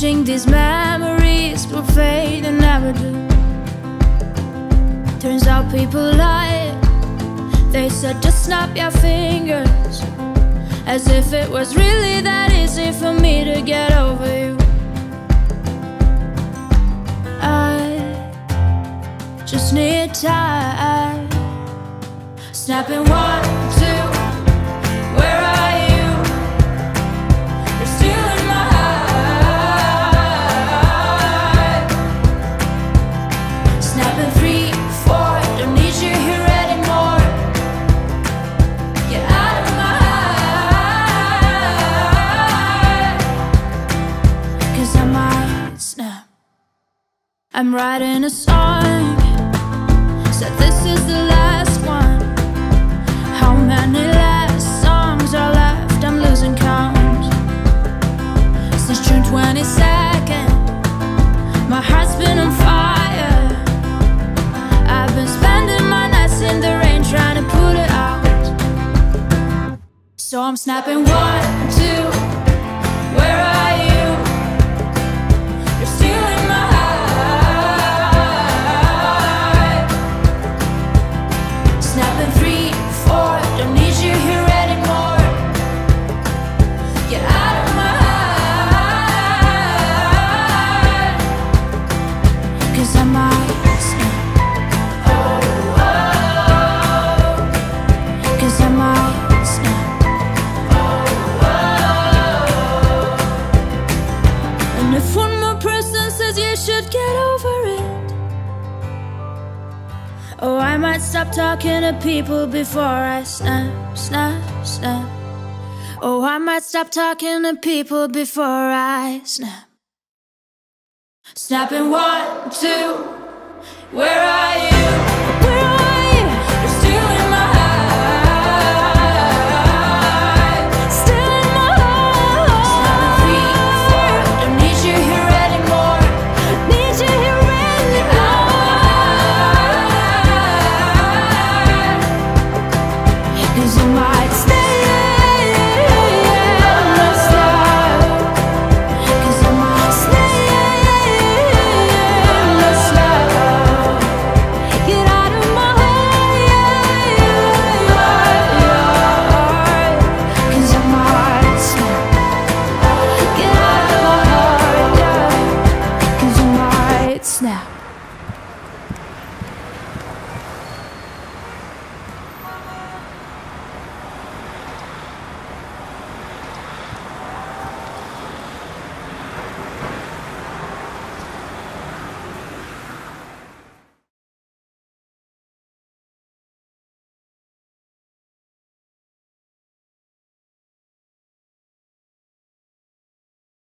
wishing these memories will fade and never do. Turns out people lie. They said just snap your fingers, as if it was really that easy for me to get over you. I just need time. Snapping 1, 2, where are you? You're still in my heart. Snapping 3, 4, don't need you here anymore. Get out of my heart, 'cause I might snap. I'm writing a song, said this is the last one. How many last songs are left? I'm losing count. Since June 22nd, my heart's been on fire. I've been spending my nights in the rain trying to put it out. So I'm snapping 1, 2, where are you? You're still in my heart. Snapping 3, 4, don't need you here anymore. Get out of my heart, 'cause I might snap. Oh, oh, 'cause I might snap. Oh, oh. And if one more person says you should get over it, oh, I might stop talking to people before I snap, snap, snap. Oh, I might stop talking to people before I snap. Snapping 1, 2, where are you?